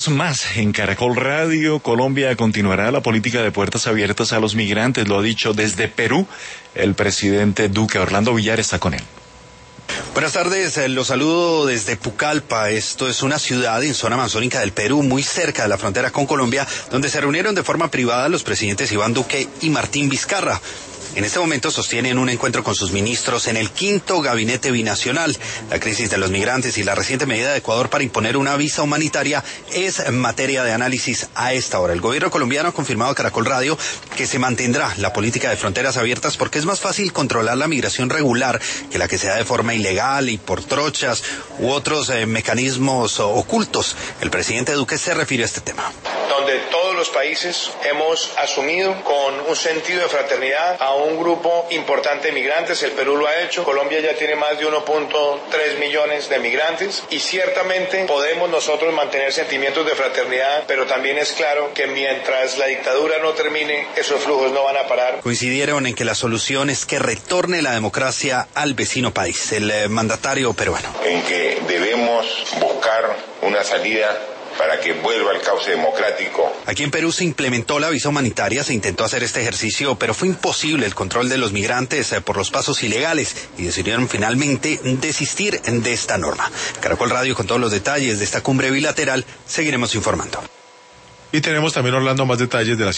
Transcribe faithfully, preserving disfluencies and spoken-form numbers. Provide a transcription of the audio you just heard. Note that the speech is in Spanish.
Más en Caracol Radio, Colombia continuará la política de puertas abiertas a los migrantes, lo ha dicho desde Perú el presidente Duque. Orlando Villar está con él. Buenas tardes, los saludo desde Pucallpa. Esto es una ciudad en zona amazónica del Perú, muy cerca de la frontera con Colombia, donde se reunieron de forma privada los presidentes Iván Duque y Martín Vizcarra. En este momento sostienen un encuentro con sus ministros en el quinto gabinete binacional. La crisis de los migrantes y la reciente medida de Ecuador para imponer una visa humanitaria es materia de análisis a esta hora. El gobierno colombiano ha confirmado a Caracol Radio que se mantendrá la política de fronteras abiertas porque es más fácil controlar la migración regular que la que se da de forma ilegal y por trochas u otros eh, mecanismos ocultos. El presidente Duque se refirió a este tema. Donde todos los países hemos asumido con un sentido de fraternidad a un grupo importante de migrantes. El Perú lo ha hecho. Colombia ya tiene más de uno punto tres millones de migrantes y ciertamente podemos nosotros mantener sentimientos de fraternidad, pero también es claro que mientras la dictadura no termine, esos flujos no van a parar. Coincidieron en que la solución es que retorne la democracia al vecino país, el eh, mandatario peruano. En que debemos buscar una salida para que vuelva el cauce democrático. Aquí en Perú se implementó la visa humanitaria, se intentó hacer este ejercicio, pero fue imposible el control de los migrantes eh, por los pasos ilegales y decidieron finalmente desistir de esta norma. Caracol Radio con todos los detalles de esta cumbre bilateral, seguiremos informando. Y tenemos también, Orlando, más detalles de la